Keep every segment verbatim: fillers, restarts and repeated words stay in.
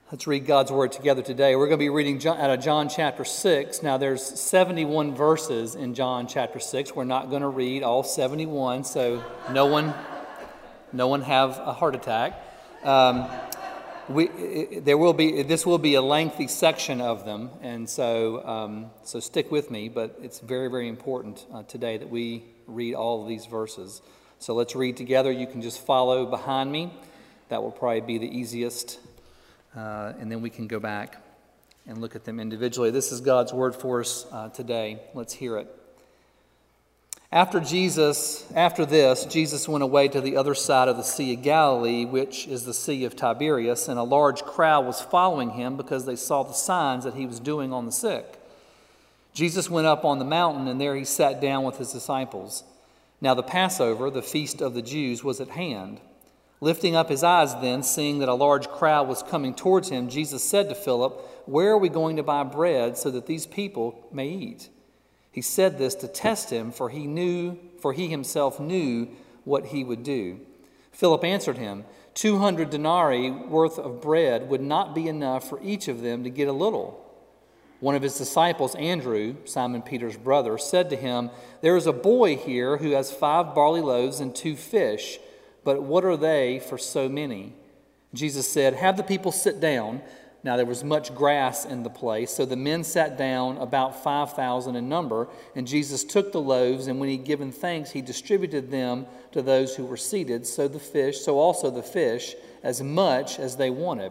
Let's read God's Word together today. We're going to be reading John, out of John chapter six. Now, there's seventy-one verses in John chapter six. We're not going to read all seventy-one, so no one, no one have a heart attack. Um, we, it, there will be this will be a lengthy section of them, and so um, so stick with me. But it's very, very important uh, today that we read all of these verses. So let's read together. You can just follow behind me. That will probably be the easiest. Uh, and then we can go back and look at them individually. This is God's word for us uh, today. Let's hear it. After Jesus, after this, Jesus went away to the other side of the Sea of Galilee, which is the Sea of Tiberias, and a large crowd was following him because they saw the signs that he was doing on the sick. Jesus went up on the mountain, and there he sat down with his disciples. Now the Passover, the feast of the Jews, was at hand. Lifting up his eyes then, seeing that a large crowd was coming towards him, Jesus said to Philip, "Where are we going to buy bread so that these people may eat?" He said this to test him, for he knew, for he himself knew what he would do. Philip answered him, Two hundred denarii worth of bread would not be enough for each of them to get a little." One of his disciples, Andrew, Simon Peter's brother, said to him, "There is a boy here who has five barley loaves and two fish, but what are they for so many?" Jesus said, "Have the people sit down." Now there was much grass in the place, so the men sat down, about five thousand in number, and Jesus took the loaves, and when he had given thanks, he distributed them to those who were seated, so the fish, so also the fish, as much as they wanted.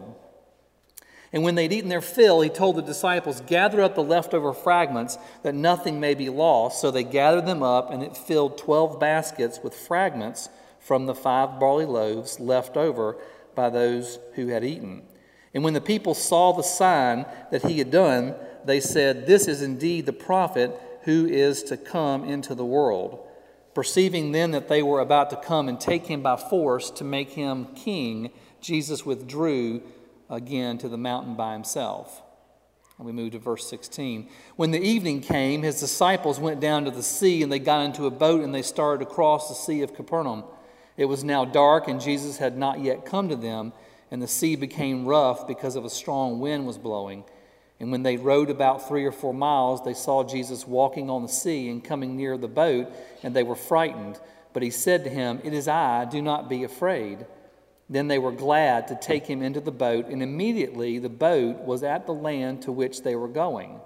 And when they'd eaten their fill, he told the disciples, "Gather up the leftover fragments, that nothing may be lost." So they gathered them up, and it filled twelve baskets with fragments from the five barley loaves left over by those who had eaten. And when the people saw the sign that he had done, they said, "This is indeed the prophet who is to come into the world." Perceiving then that they were about to come and take him by force to make him king, Jesus withdrew again to the mountain by himself. And we move to verse sixteen. When the evening came, his disciples went down to the sea, and they got into a boat, and they started across the Sea of Capernaum. It was now dark, and Jesus had not yet come to them, and the sea became rough because of a strong wind was blowing. And when they rowed about three or four miles, they saw Jesus walking on the sea and coming near the boat, and they were frightened. But he said to him, "It is I, do not be afraid." Then they were glad to take him into the boat, and immediately the boat was at the land to which they were going.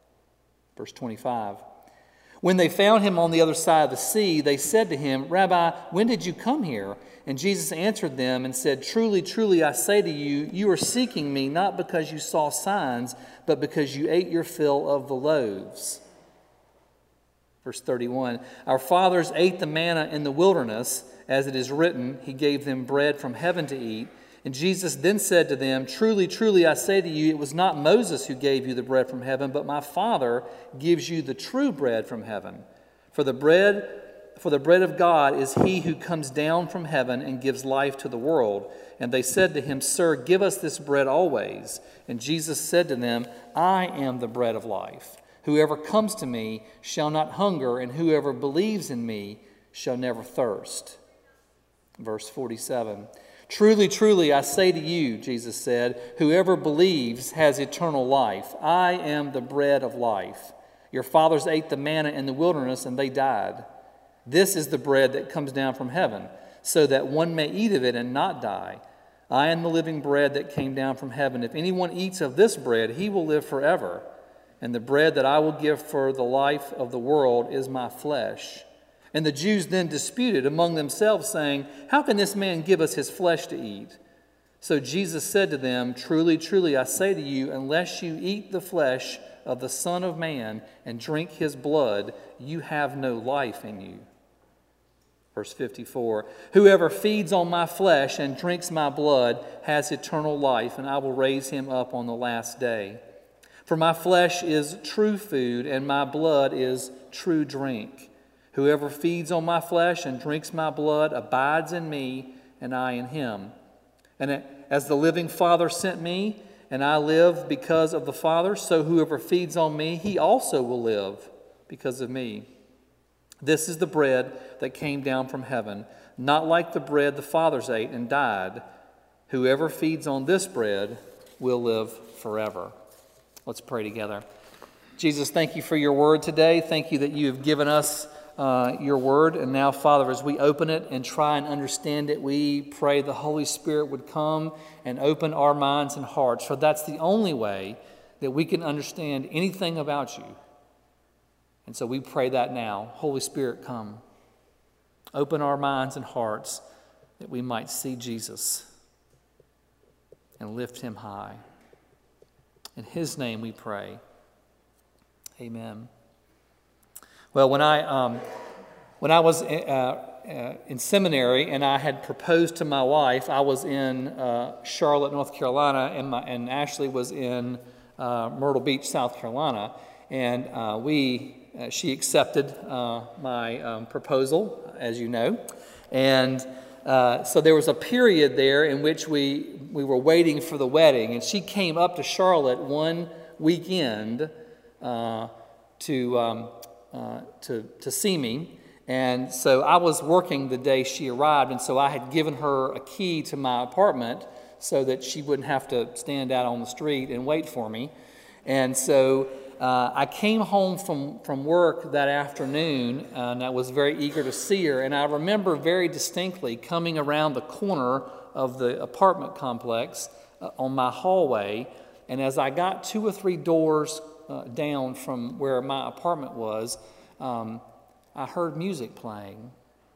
Verse twenty-five. When they found him on the other side of the sea, they said to him, "Rabbi, when did you come here?" And Jesus answered them and said, "Truly, truly, I say to you, you are seeking me not because you saw signs, but because you ate your fill of the loaves." Verse thirty-one, "Our fathers ate the manna in the wilderness, as it is written, he gave them bread from heaven to eat." And Jesus then said to them, "Truly, truly, I say to you, it was not Moses who gave you the bread from heaven, but my Father gives you the true bread from heaven. For the bread, for the bread of God is he who comes down from heaven and gives life to the world." And they said to him, "Sir, give us this bread always." And Jesus said to them, "I am the bread of life. Whoever comes to me shall not hunger, and whoever believes in me shall never thirst." Verse forty-seven. "Truly, truly, I say to you," Jesus said, "whoever believes has eternal life. I am the bread of life. Your fathers ate the manna in the wilderness, and they died. This is the bread that comes down from heaven, so that one may eat of it and not die. I am the living bread that came down from heaven. If anyone eats of this bread, he will live forever. And the bread that I will give for the life of the world is my flesh." And the Jews then disputed among themselves, saying, "How can this man give us his flesh to eat?" So Jesus said to them, "Truly, truly, I say to you, unless you eat the flesh of the Son of Man and drink his blood, you have no life in you." Verse fifty-four, "Whoever feeds on my flesh and drinks my blood has eternal life, and I will raise him up on the last day. For my flesh is true food, and my blood is true drink. Whoever feeds on my flesh and drinks my blood abides in me, and I in him. And as the living Father sent me, and I live because of the Father, so whoever feeds on me, he also will live because of me. This is the bread that came down from heaven, not like the bread the fathers ate and died. Whoever feeds on this bread will live forever. Let's pray together. Jesus, thank you for your word today. Thank you that you have given us uh, your word. And now, Father, as we open it and try and understand it, we pray the Holy Spirit would come and open our minds and hearts. For that's the only way that we can understand anything about you. And so we pray that now. Holy Spirit, come. Open our minds and hearts that we might see Jesus and lift him high. In his name we pray. Amen. Well, when I um, when I was uh, uh, in seminary and I had proposed to my wife, I was in uh, Charlotte, North Carolina, and, my, and Ashley was in uh, Myrtle Beach, South Carolina, and uh, we uh, she accepted uh, my um, proposal, as you know, and uh, so there was a period there in which we we were waiting for the wedding, and she came up to Charlotte one weekend. Uh, to, um, uh, to to see me, and so I was working the day she arrived, and so I had given her a key to my apartment so that she wouldn't have to stand out on the street and wait for me. And so uh, I came home from, from work that afternoon, and I was very eager to see her, and I remember very distinctly coming around the corner of the apartment complex uh, on my hallway, and as I got two or three doors Uh, down from where my apartment was, um, I heard music playing,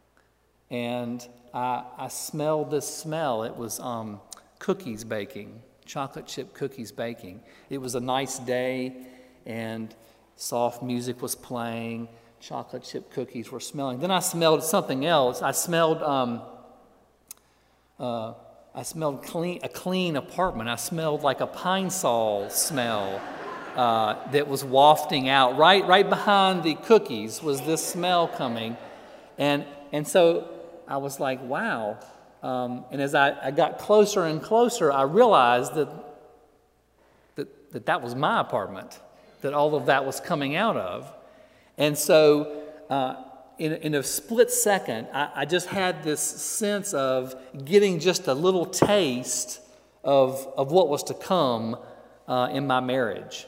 and I, I smelled this smell. It was um, cookies baking, chocolate chip cookies baking. It was a nice day, and soft music was playing. Chocolate chip cookies were smelling. Then I smelled something else. I smelled um, uh, I smelled clean a clean apartment. I smelled like a Pine Sol smell. Uh, that was wafting out. Right right behind the cookies was this smell coming. And and so I was like, wow. Um, and as I, I got closer and closer, I realized that, that, that that was my apartment, that all of that was coming out of. And so uh, in, in a split second, I, I just had this sense of getting just a little taste of, of what was to come uh, in my marriage.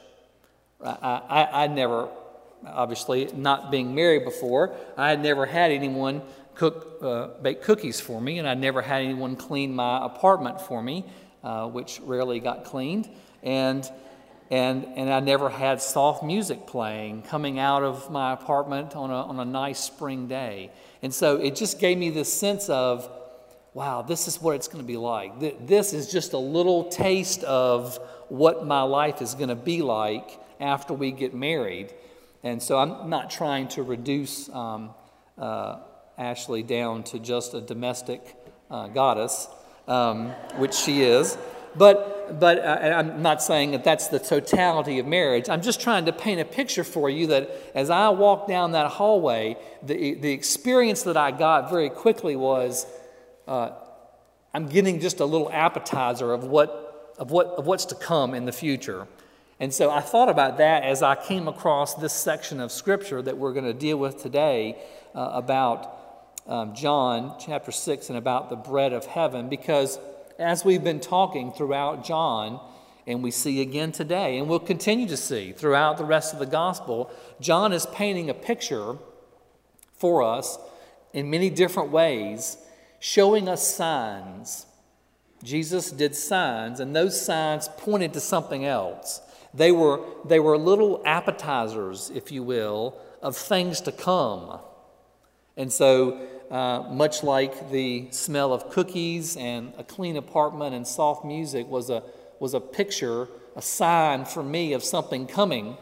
I, I, I never, obviously, not being married before, I had never had anyone cook, uh, bake cookies for me, and I never had anyone clean my apartment for me, uh, which rarely got cleaned, and and and I never had soft music playing coming out of my apartment on a on a nice spring day, and so it just gave me this sense of, wow, this is what it's going to be like. This is just a little taste of what my life is going to be like after we get married. And so I'm not trying to reduce um, uh, Ashley down to just a domestic uh, goddess, um, which she is. But but uh, I'm not saying that that's the totality of marriage. I'm just trying to paint a picture for you that as I walked down that hallway, the, the experience that I got very quickly was uh, I'm getting just a little appetizer of what of what of what's to come in the future. And so I thought about that as I came across this section of Scripture that we're going to deal with today uh, about um, John chapter six and about the bread of heaven, because as we've been talking throughout John, and we see again today, and we'll continue to see throughout the rest of the gospel, John is painting a picture for us in many different ways, showing us signs. Jesus did signs, and those signs pointed to something else. They were, they were little appetizers, if you will, of things to come. And so, uh, much like the smell of cookies and a clean apartment and soft music was a, was a picture, a sign for me of something coming,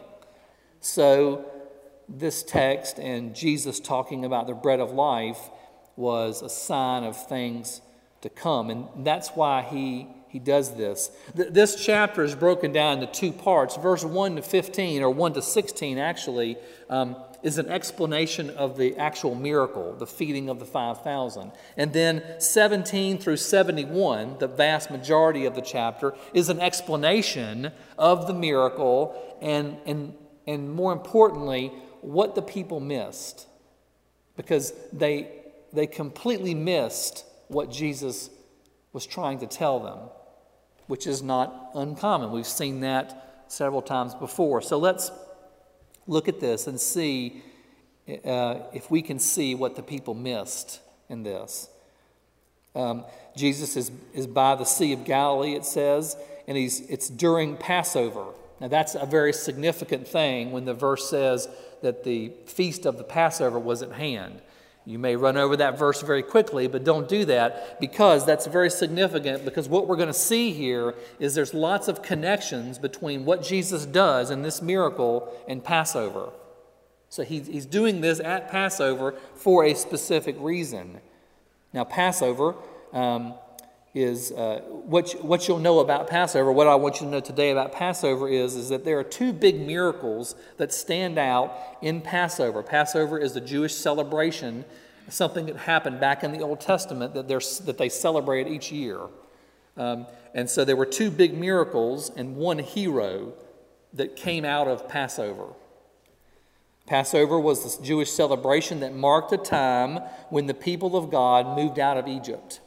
so this text and Jesus talking about the bread of life was a sign of things to come. And that's why he He does this. This chapter is broken down into two parts. Verse one to fifteen, or one to sixteen actually, um, is an explanation of the actual miracle, the feeding of the five thousand. And then seventeen through seventy-one, the vast majority of the chapter, is an explanation of the miracle and, and, and more importantly, what the people missed. Because they, they completely missed what Jesus was trying to tell them. which is not uncommon. We've seen that several times before. So let's look at this and see uh, if we can see what the people missed in this. Um, Jesus is, is by the Sea of Galilee, it says, and he's it's during Passover. Now that's a very significant thing when the verse says that the feast of the Passover was at hand. You may run over that verse very quickly, but don't do that, because that's very significant, because what we're going to see here is there's lots of connections between what Jesus does in this miracle and Passover. So he, he's doing this at Passover for a specific reason. Now, Passover um, is, uh, what, you, what you'll know about Passover, what I want you to know today about Passover is, is that there are two big miracles that stand out in Passover. Passover is a Jewish celebration, something that happened back in the Old Testament that, that they celebrate each year. Um, and so there were two big miracles and one hero that came out of Passover. Passover was this Jewish celebration that marked a time when the people of God moved out of Egypt.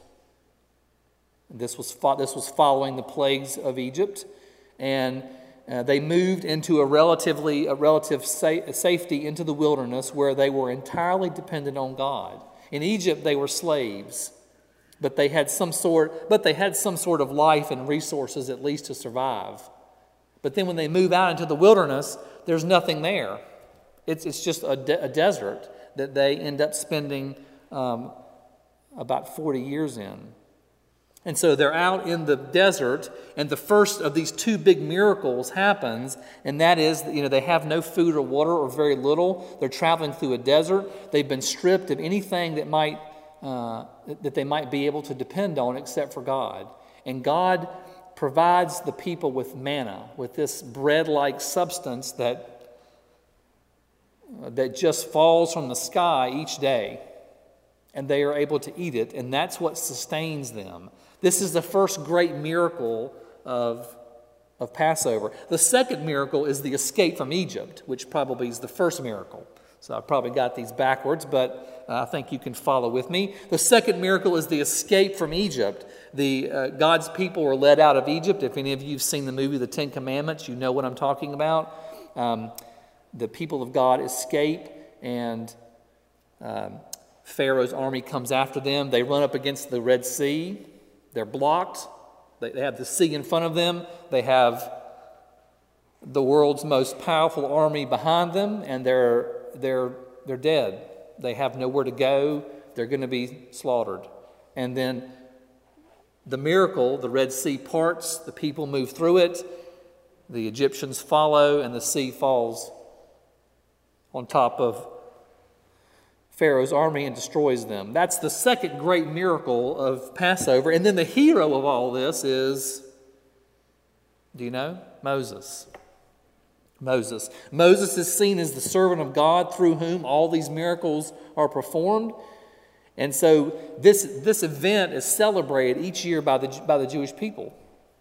This was, this was following the plagues of Egypt, and uh, they moved into a relatively a relative sa- safety into the wilderness where they were entirely dependent on God. In Egypt, they were slaves, but they had some sort, but they had some sort of life and resources at least to survive. But then when they move out into the wilderness, there's nothing there. It's, it's just a, de- a desert that they end up spending um, about forty years in. And so they're out in the desert, and the first of these two big miracles happens, and that is, you know, they have no food or water or very little. They're traveling through a desert. They've been stripped of anything that might uh, that they might be able to depend on except for God. And God provides the people with manna, with this bread-like substance that that just falls from the sky each day, and they are able to eat it, and that's what sustains them. This is the first great miracle of, of Passover. The second miracle is the escape from Egypt, which probably is the first miracle. So I probably got these backwards, but uh, I think you can follow with me. The second miracle is the escape from Egypt. The uh, God's people were led out of Egypt. If any of you have seen the movie The Ten Commandments, you know what I'm talking about. Um, the people of God escape, and um, Pharaoh's army comes after them. They run up against the Red Sea. They're blocked. They, they have the sea in front of them. They have the world's most powerful army behind them, and they're they're they're dead. They have nowhere to go. They're going to be slaughtered. And then the miracle, the Red Sea parts, the people move through it, the Egyptians follow, and the sea falls on top of Pharaoh's army and destroys them. That's the second great miracle of Passover. And then the hero of all this is, do you know? Moses. Moses. Moses is seen as the servant of God through whom all these miracles are performed. And so this, this event is celebrated each year by the, by the Jewish people.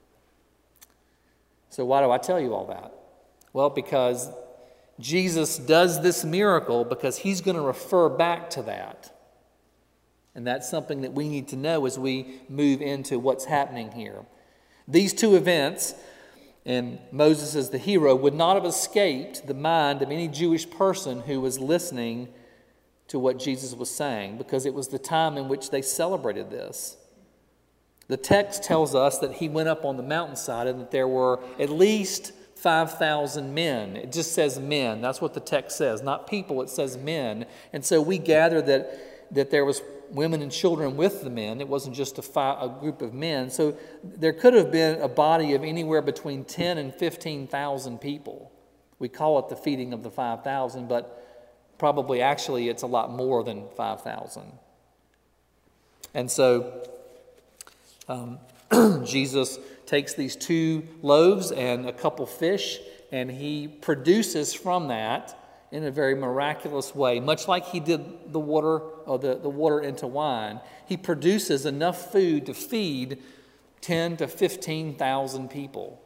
So why do I tell you all that? Well, because Jesus does this miracle because he's going to refer back to that. And that's something that we need to know as we move into what's happening here. These two events, and Moses as the hero, would not have escaped the mind of any Jewish person who was listening to what Jesus was saying, because it was the time in which they celebrated this. The text tells us that he went up on the mountainside and that there were at least five thousand men. It just says men. That's what the text says. Not people, it says men. And so we gather that, that there was women and children with the men. It wasn't just a, fi- a group of men. So there could have been a body of anywhere between ten and fifteen thousand people. We call it the feeding of the five thousand, but probably actually it's a lot more than five thousand. And so um, Jesus takes these two loaves and a couple fish, and he produces from that in a very miraculous way, much like he did the water or the, the water into wine. He produces enough food to feed ten to fifteen thousand people.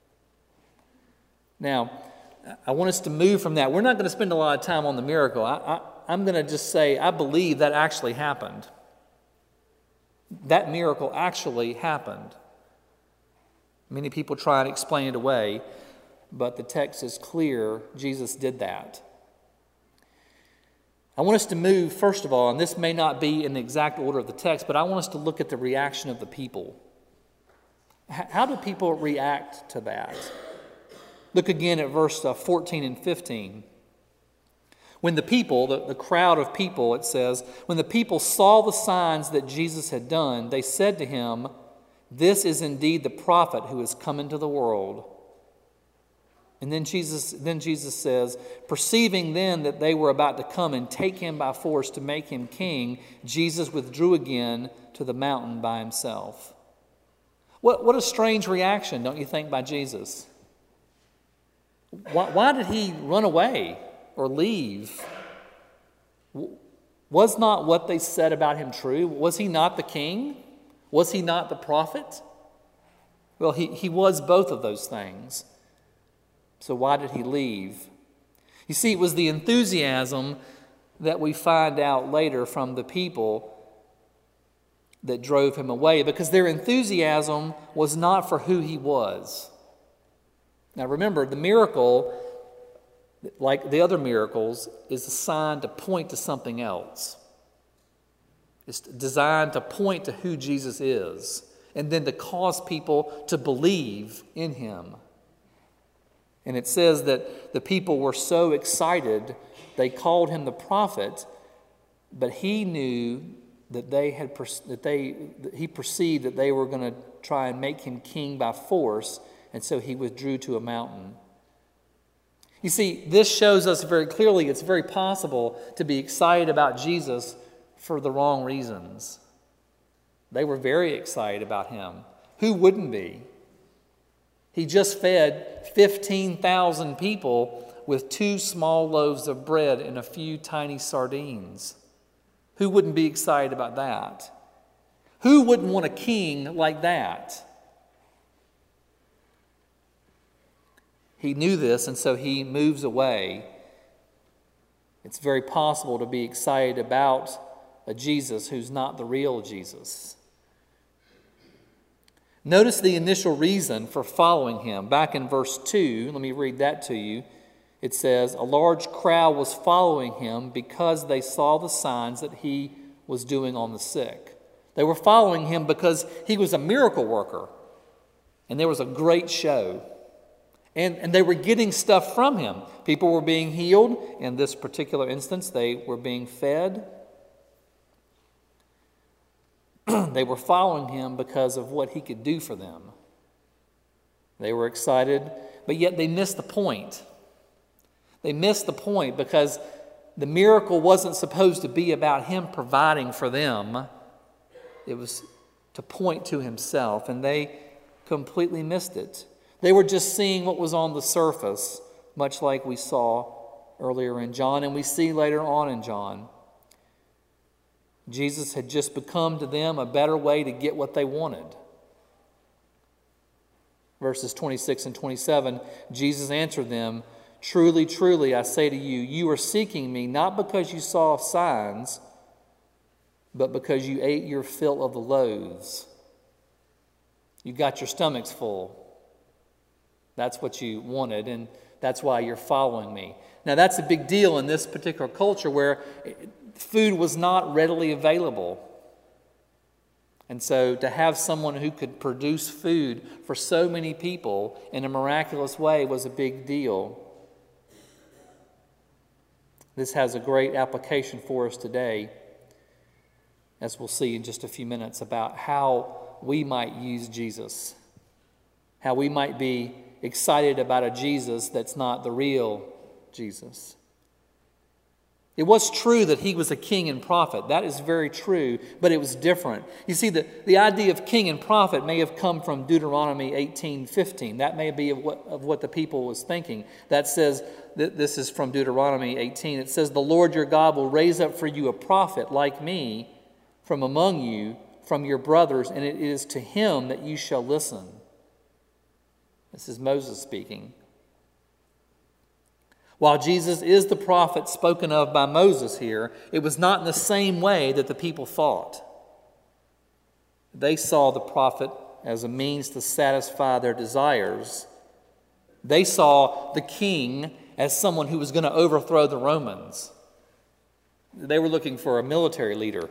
Now, I want us to move from that. We're not going to spend a lot of time on the miracle. I, I, I'm going to just say I believe that actually happened. That miracle actually happened. Many people try and explain it away, but the text is clear. Jesus did that. I want us to move, first of all, and this may not be in the exact order of the text, but I want us to look at the reaction of the people. How do people react to that? Look again at verse fourteen and fifteen. When the people, the, the crowd of people, it says, when the people saw the signs that Jesus had done, they said to him, "This is indeed the prophet who has come into the world." And then Jesus, then Jesus says, perceiving then that they were about to come and take him by force to make him king, Jesus withdrew again to the mountain by himself. What, what a strange reaction, don't you think, by Jesus? Why, why did he run away or leave? Was not what they said about him true? Was he not the king? Was he not the prophet? Well, he, he was both of those things. So why did he leave? You see, it was the enthusiasm that we find out later from the people that drove him away, because their enthusiasm was not for who he was. Now remember, the miracle, like the other miracles, is a sign to point to something else. It's designed to point to who Jesus is, and then to cause people to believe in him. And it says that the people were so excited, they called him the prophet, but he knew that they had that they that he perceived that they were going to try and make him king by force, and so he withdrew to a mountain. You see, this shows us very clearly it's very possible to be excited about Jesus for the wrong reasons. They were very excited about him. Who wouldn't be? He just fed fifteen thousand people with two small loaves of bread and a few tiny sardines. Who wouldn't be excited about that? Who wouldn't want a king like that? He knew this, and so he moves away. It's very possible to be excited about a Jesus who's not the real Jesus. Notice the initial reason for following him. Back in verse two, let me read that to you. It says, a large crowd was following him because they saw the signs that he was doing on the sick. They were following him because he was a miracle worker, and there was a great show. And, and they were getting stuff from him. People were being healed. In this particular instance, they were being fed. They were following him because of what he could do for them. They were excited, but yet they missed the point. They missed the point because the miracle wasn't supposed to be about him providing for them. It was to point to himself, and they completely missed it. They were just seeing what was on the surface, much like we saw earlier in John, and we see later on in John. Jesus had just become to them a better way to get what they wanted. Verses twenty-six and twenty-seven, Jesus answered them, "Truly, truly, I say to you, you are seeking me not because you saw signs, but because you ate your fill of the loaves. You got your stomachs full. That's what you wanted, and that's why you're following me." Now, that's a big deal in this particular culture where food was not readily available. And so to have someone who could produce food for so many people in a miraculous way was a big deal. This has a great application for us today, as we'll see in just a few minutes, about how we might use Jesus, how we might be excited about a Jesus that's not the real Jesus. It was true that he was a king and prophet. That is very true, but it was different. You see, the, the idea of king and prophet may have come from Deuteronomy eighteen fifteen. That may be of what, of what the people was thinking. That says, that this is from Deuteronomy eighteen. It says, "The Lord your God will raise up for you a prophet like me from among you, from your brothers, and it is to him that you shall listen." This is Moses speaking. While Jesus is the prophet spoken of by Moses here, it was not in the same way that the people thought. They saw the prophet as a means to satisfy their desires. They saw the king as someone who was going to overthrow the Romans. They were looking for a military leader,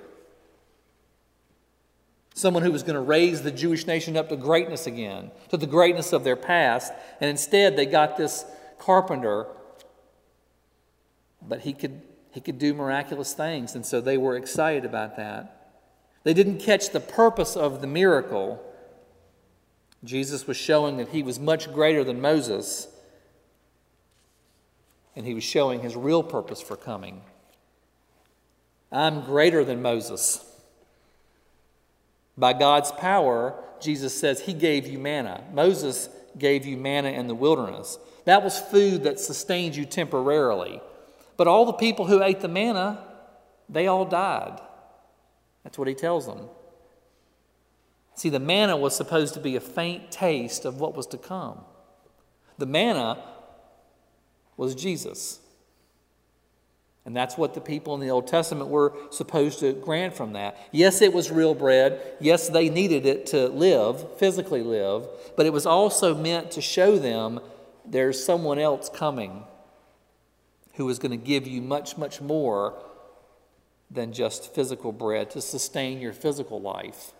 someone who was going to raise the Jewish nation up to greatness again, to the greatness of their past. And instead, they got this carpenter, but he could he could do miraculous things, and so they were excited about that. They didn't catch the purpose of the miracle. Jesus was showing that he was much greater than Moses, and he was showing his real purpose for coming. I'm greater than Moses. By God's power, Jesus says he gave you manna. Moses gave you manna in the wilderness. That was food that sustained you temporarily. But all the people who ate the manna, they all died. That's what he tells them. See, the manna was supposed to be a faint taste of what was to come. The manna was Jesus. And that's what the people in the Old Testament were supposed to grant from that. Yes, it was real bread. Yes, they needed it to live, physically live. But it was also meant to show them there's someone else coming who is going to give you much, much more than just physical bread to sustain your physical life.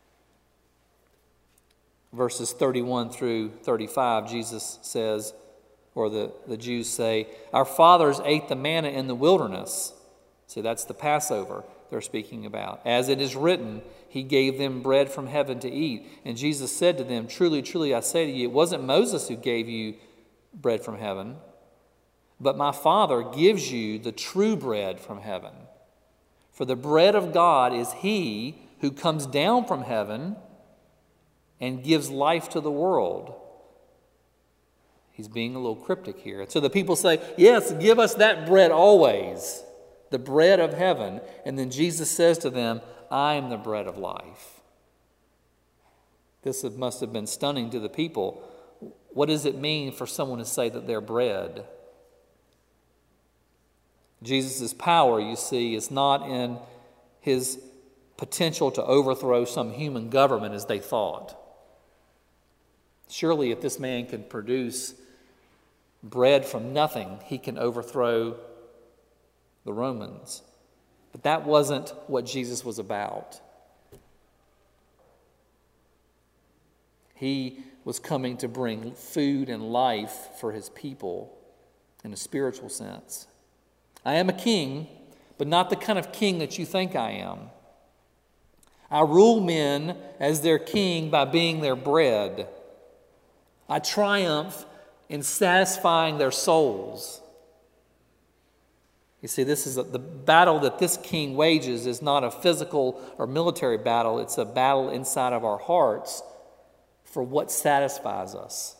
Verses thirty-one through thirty-five, Jesus says, or the, the Jews say, our fathers ate the manna in the wilderness. See, that's the Passover they're speaking about. As it is written, he gave them bread from heaven to eat. And Jesus said to them, truly, truly, I say to you, it wasn't Moses who gave you bread from heaven, but my Father gives you the true bread from heaven. For the bread of God is he who comes down from heaven and gives life to the world. He's being a little cryptic here. So the people say, yes, give us that bread always, the bread of heaven. And then Jesus says to them, I am the bread of life. This must have been stunning to the people. What does it mean for someone to say that they're bread? Jesus' power, you see, is not in his potential to overthrow some human government as they thought. Surely if this man can produce bread from nothing, he can overthrow the Romans. But that wasn't what Jesus was about. He was coming to bring food and life for his people in a spiritual sense. I am a king, but not the kind of king that you think I am. I rule men as their king by being their bread. I triumph in satisfying their souls. You see, this is a, the battle that this king wages is not a physical or military battle. It's a battle inside of our hearts for what satisfies us.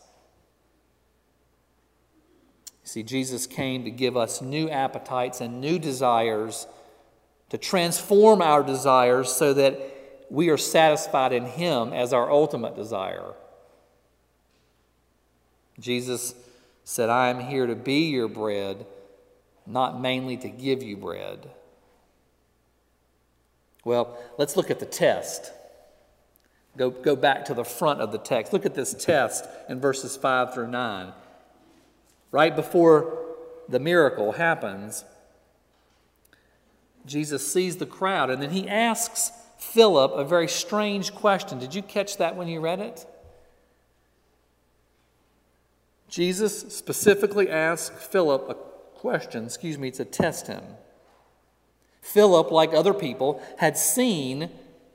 You see, Jesus came to give us new appetites and new desires, to transform our desires so that we are satisfied in him as our ultimate desire. Jesus said, I am here to be your bread, not mainly to give you bread. Well, let's look at the test. Go, go back to the front of the text. Look at this test in verses five through nine. Right before the miracle happens, Jesus sees the crowd, and then he asks Philip a very strange question. Did you catch that when you read it? Jesus specifically asked Philip a question, excuse me, to test him. Philip, like other people, had seen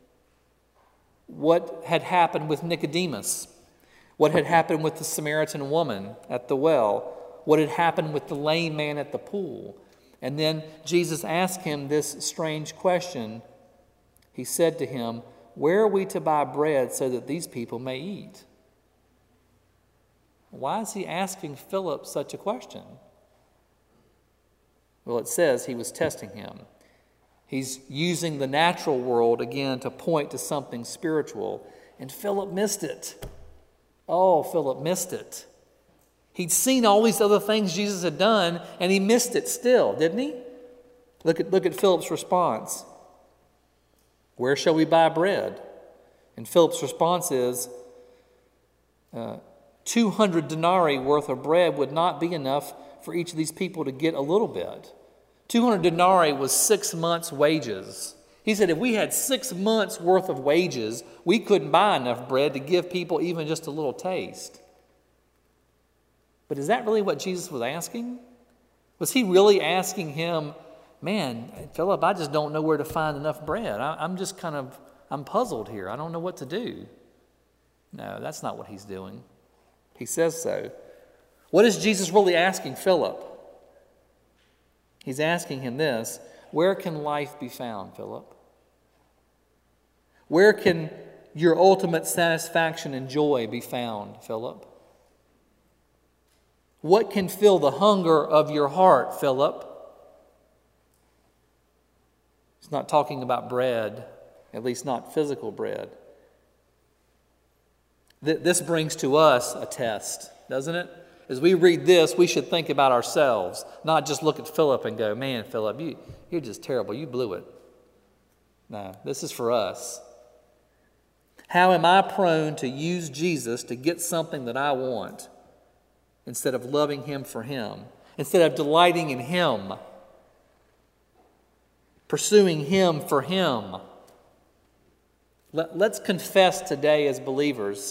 what had happened with Nicodemus, what had happened with the Samaritan woman at the well, what had happened with the lame man at the pool. And then Jesus asked him this strange question. He said to him, where are we to buy bread so that these people may eat? Why is he asking Philip such a question? Well, it says he was testing him. He's using the natural world again to point to something spiritual. And Philip missed it. Oh, Philip missed it. He'd seen all these other things Jesus had done, and he missed it still, didn't he? Look at, look at Philip's response. Where shall we buy bread? And Philip's response is, uh, two hundred denarii worth of bread would not be enough for each of these people to get a little bit. two hundred denarii was six months' wages. He said if we had six months' worth of wages, we couldn't buy enough bread to give people even just a little taste. But is that really what Jesus was asking? Was he really asking him, man, Philip, I just don't know where to find enough bread. I, I'm just kind of, I'm puzzled here. I don't know what to do. No, that's not what he's doing. He says so. What is Jesus really asking Philip? He's asking him this: where can life be found, Philip? Where can your ultimate satisfaction and joy be found, Philip? What can fill the hunger of your heart, Philip? He's not talking about bread, at least not physical bread. This brings to us a test, doesn't it? As we read this, we should think about ourselves, not just look at Philip and go, man, Philip, you, you're just terrible. You blew it. No, this is for us. How am I prone to use Jesus to get something that I want instead of loving him for him, instead of delighting in him, pursuing him for him? Let, let's confess today as believers,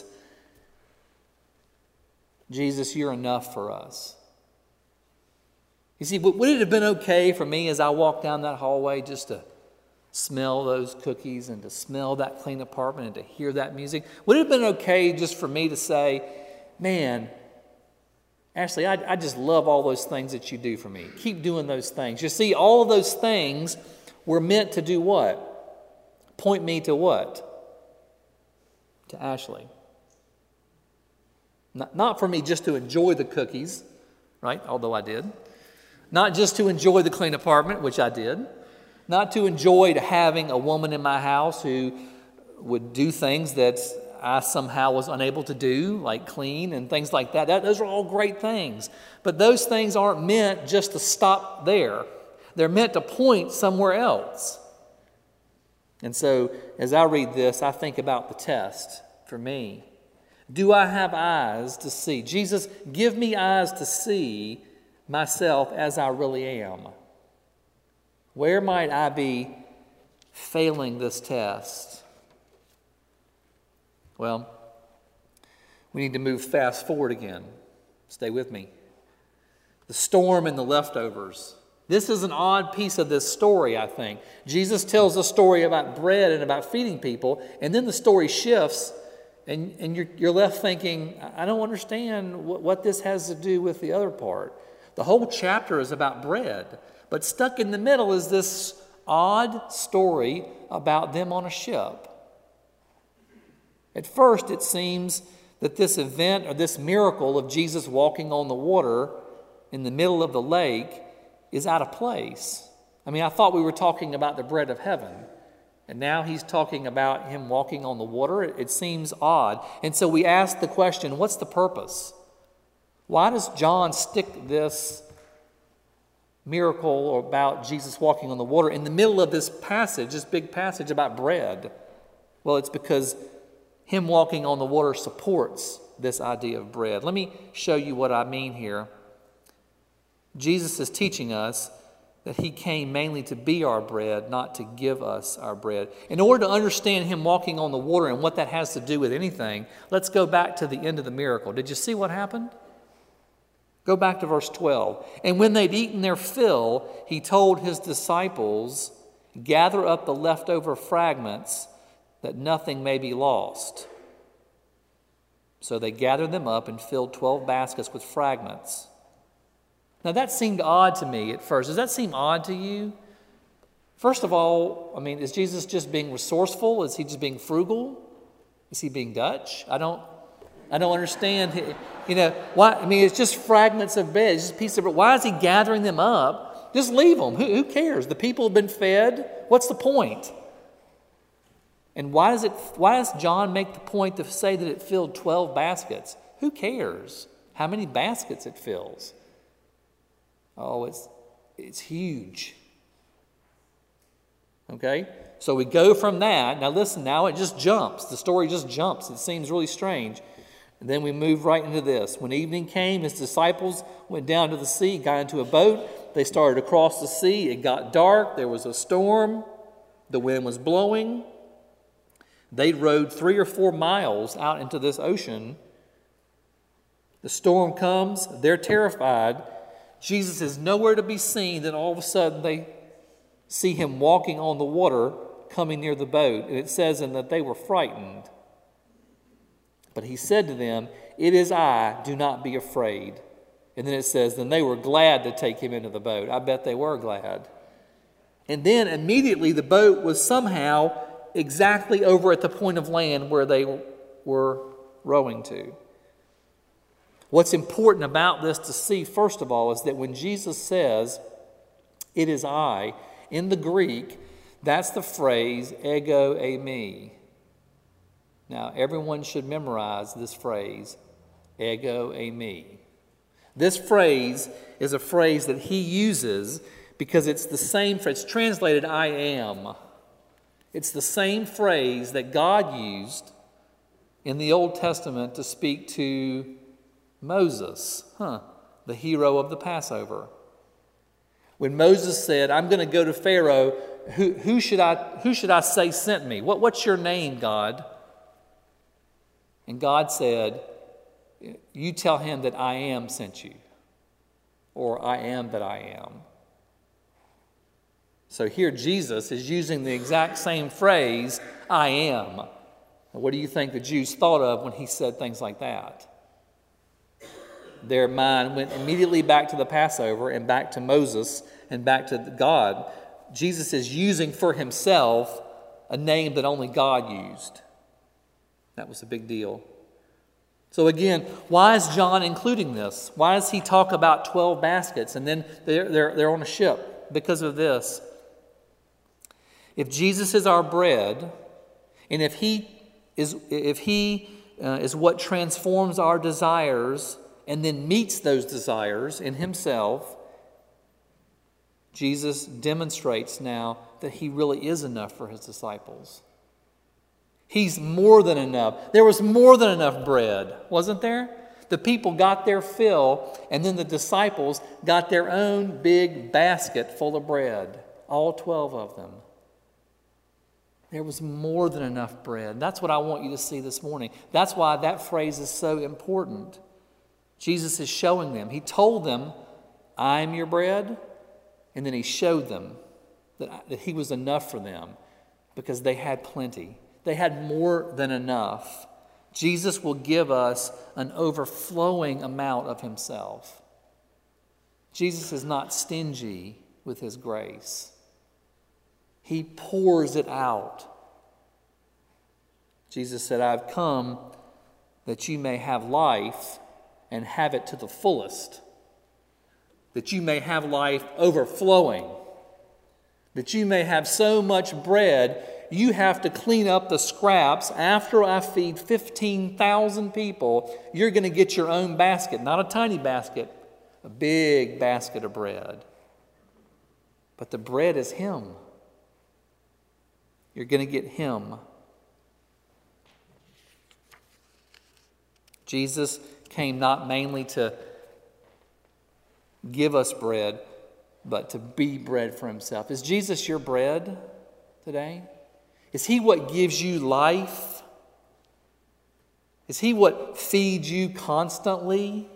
Jesus, you're enough for us. You see, would it have been okay for me as I walked down that hallway just to smell those cookies and to smell that clean apartment and to hear that music? Would it have been okay just for me to say, man, Ashley, I, I just love all those things that you do for me. Keep doing those things. You see, all of those things were meant to do what? Point me to what? To Ashley. Not, not for me just to enjoy the cookies, right? Although I did. Not just to enjoy the clean apartment, which I did. Not to enjoy having a woman in my house who would do things that I somehow was unable to do, like clean and things like that. that. Those are all great things. But those things aren't meant just to stop there. They're meant to point somewhere else. And so, as I read this, I think about the test for me. Do I have eyes to see? Jesus, give me eyes to see myself as I really am. Where might I be failing this test? Well, we need to move fast forward again. Stay with me. The storm and the leftovers. This is an odd piece of this story, I think. Jesus tells a story about bread and about feeding people, and then the story shifts, and, and you're, you're left thinking, I don't understand what, what this has to do with the other part. The whole chapter is about bread, but stuck in the middle is this odd story about them on a ship. At first, it seems that this event or this miracle of Jesus walking on the water in the middle of the lake is out of place. I mean, I thought we were talking about the bread of heaven, and now he's talking about him walking on the water. It, it seems odd. And so we ask the question, what's the purpose? Why does John stick this miracle about Jesus walking on the water in the middle of this passage, this big passage about bread? Well, it's because him walking on the water supports this idea of bread. Let me show you what I mean here. Jesus is teaching us that he came mainly to be our bread, not to give us our bread. In order to understand him walking on the water and what that has to do with anything, let's go back to the end of the miracle. Did you see what happened? Go back to verse twelve. And when they'd eaten their fill, he told his disciples, gather up the leftover fragments that nothing may be lost. So they gathered them up and filled twelve baskets with fragments. Now that seemed odd to me at first. Does that seem odd to you? First of all, I mean, is Jesus just being resourceful? Is he just being frugal? Is he being Dutch? I don't I don't understand. You know, why? I mean, it's just fragments of bread. It's just a piece of bread. Why is he gathering them up? Just leave them. Who, who cares? The people have been fed. What's the point? And why does it? Why does John make the point to say that it filled twelve baskets? Who cares how many baskets it fills? Oh, it's it's huge. Okay? So we go from that. Now listen, now it just jumps. The story just jumps. It seems really strange. And then we move right into this. When evening came, his disciples went down to the sea, got into a boat. They started to cross the sea. It got dark. There was a storm. The wind was blowing. They rowed three or four miles out into this ocean. The storm comes. They're terrified. Jesus is nowhere to be seen. Then all of a sudden they see him walking on the water coming near the boat. And it says in that they were frightened. But he said to them, "It is I, do not be afraid." And then it says, then they were glad to take him into the boat. I bet they were glad. And then immediately the boat was somehow exactly over at the point of land where they were rowing to. What's important about this to see, first of all, is that when Jesus says, "It is I," in the Greek, that's the phrase, ego eimi. Now, everyone should memorize this phrase, ego eimi. This phrase is a phrase that he uses because it's the same phrase. It's translated "I am." It's the same phrase that God used in the Old Testament to speak to Moses, huh, the hero of the Passover. When Moses said, "I'm going to go to Pharaoh, who, who, should I, who should I say sent me? What, what's your name, God?" And God said, "You tell him that I am sent you," or "I am that I am." So here Jesus is using the exact same phrase, "I am." What do you think the Jews thought of when he said things like that? Their mind went immediately back to the Passover and back to Moses and back to God. Jesus is using for himself a name that only God used. That was a big deal. So again, why is John including this? Why does he talk about twelve baskets and then they're, they're, they're on a ship? Because of this. If Jesus is our bread, and if he is, if he uh, is what transforms our desires and then meets those desires in himself, Jesus demonstrates now that he really is enough for his disciples. He's more than enough. There was more than enough bread, wasn't there? The people got their fill, and then the disciples got their own big basket full of bread, all twelve of them. There was more than enough bread. That's what I want you to see this morning. That's why that phrase is so important. Jesus is showing them. He told them, "I'm your bread," and then he showed them that, that he was enough for them because they had plenty. They had more than enough. Jesus will give us an overflowing amount of himself. Jesus is not stingy with his grace. He pours it out. Jesus said, "I've come that you may have life and have it to the fullest, that you may have life overflowing, that you may have so much bread you have to clean up the scraps. After I feed fifteen thousand people, you're going to get your own basket, not a tiny basket, a big basket of bread. But the bread is him. You're going to get him." Jesus came not mainly to give us bread, but to be bread for himself. Is Jesus your bread today? Is he what gives you life? Is he what feeds you constantly?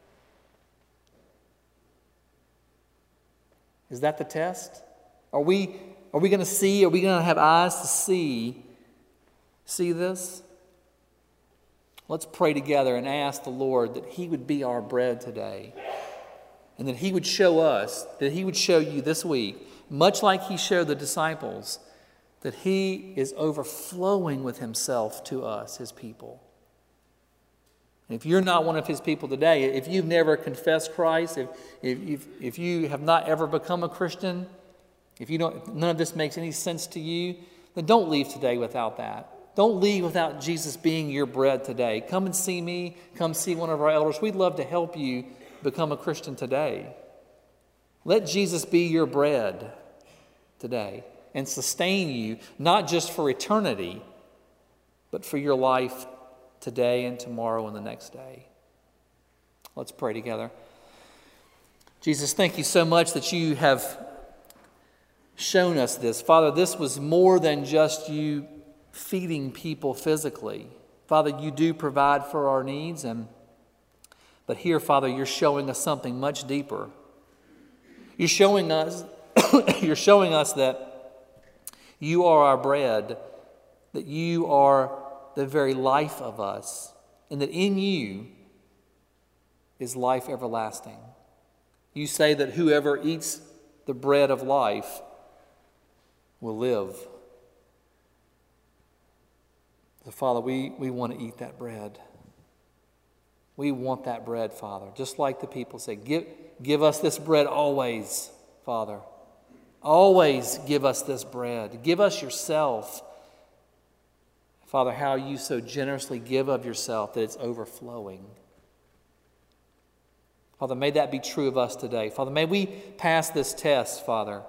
Is that the test? Are we, are we going to see, are we going to have eyes to see, see this? Let's pray together and ask the Lord that he would be our bread today. And that he would show us, that he would show you this week, much like he showed the disciples, that he is overflowing with himself to us, his people. And if you're not one of his people today, if you've never confessed Christ, if, if, if, if you have not ever become a Christian, if you don't, if none of this makes any sense to you, then don't leave today without that. Don't leave without Jesus being your bread today. Come and see me. Come see one of our elders. We'd love to help you become a Christian today. Let Jesus be your bread today. and sustain you, not just for eternity, but for your life today and tomorrow and the next day. Let's pray together. Jesus, thank you so much that you have shown us this. Father, this was more than just you feeding people physically. Father, you do provide for our needs, and but here, Father, you're showing us something much deeper. You're showing us, you're showing us that you are our bread, that you are the very life of us, and that in you is life everlasting. You say that whoever eats the bread of life will live. So, Father, we, we want to eat that bread. We want that bread, Father. Just like the people say, give, give us this bread always, Father. Always give us this bread. Give us yourself. Father, how you so generously give of yourself that it's overflowing. Father, may that be true of us today. Father, may we pass this test, Father.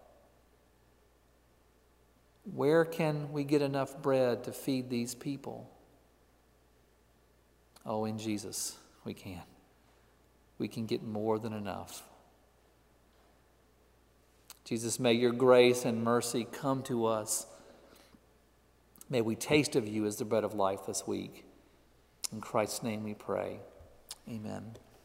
Where can we get enough bread to feed these people? Oh, in Jesus, we can. We can get more than enough. Jesus, may your grace and mercy come to us. May we taste of you as the bread of life this week. In Christ's name we pray. Amen.